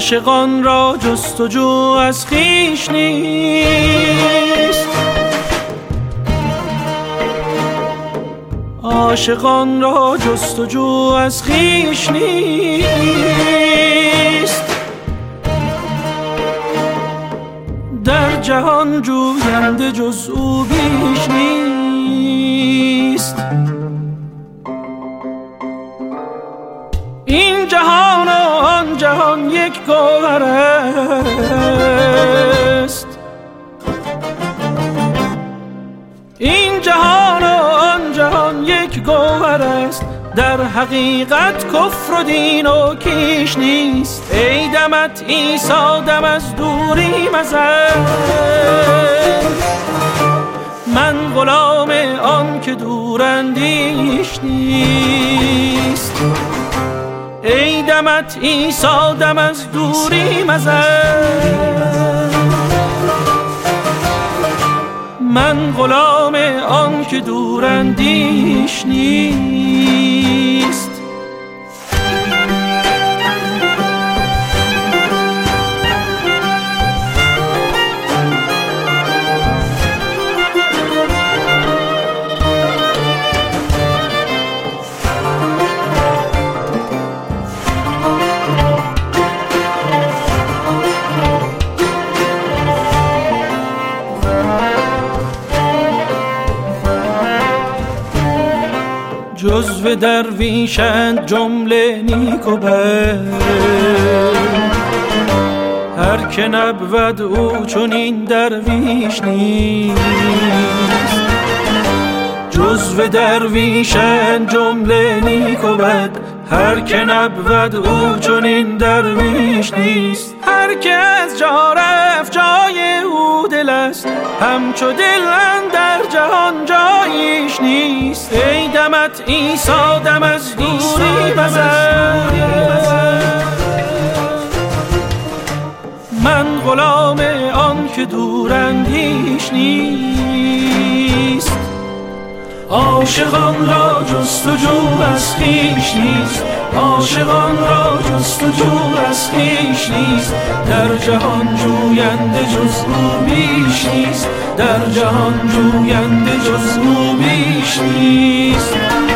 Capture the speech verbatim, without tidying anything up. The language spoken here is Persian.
عاشقان را جستجو از خویش نیست، عاشقان را جستجو از خویش نیست، در جهان جوینده جز او بیش نیست. این جهان و آن جهان یک گوهر است، این جهان و آن جهان یک گوهر است، در حقیقت کفر و دین و کیش نیست. ای دمت عیسی دم از دوری مزن، من غلام آن که دوراندیش نیست. ای دمت عیسی دم از دوری مزن، من غلام آن که دوراندیش نیست. جزو درویشند جمله نیک و بد، هر که نبود او چنین درویش نیست. جزو درویشند جمله نیک و بد، هر که نبود او چنین درویش نیست. هر که از جا رفت جای او دل است، همچو دل اندر جهان جاییش نیست. ای دمت عیسی دم از دوری مزن، من غلام آن که دوراندیش نیست. عاشقان را جستجو از خویش نیست، عاشقان را جستجو از خویش نیست، در جهان جوینده جز او بیش نیست، در جهان جوینده جز او بیش نیست.